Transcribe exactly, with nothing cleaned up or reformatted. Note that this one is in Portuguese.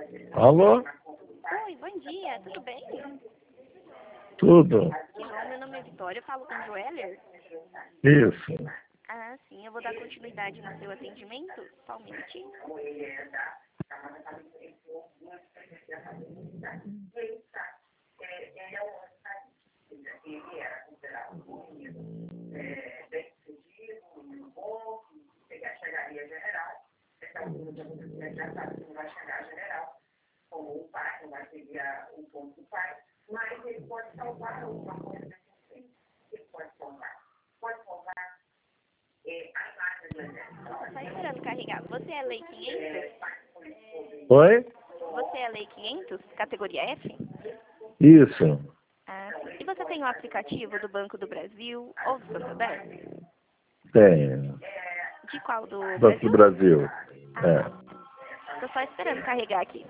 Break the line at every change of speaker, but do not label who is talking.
Alô?
Oi, bom dia, tudo bem?
Tudo?
João, meu nome é Vitória, eu falo com o Joeller.
Isso.
Ah, sim, eu vou dar continuidade no seu atendimento, só um minutinho. Só esperando carregar. Você é lei quinhentos?
Oi?
Você é lei quinhentos, categoria F?
Isso.
Ah, sim. E você tem o aplicativo do Banco do Brasil ou do Santander?
Tenho.
De qual? Do
Banco do
Brasil?
Brasil.
Ah,
É.
tô só esperando carregar aqui.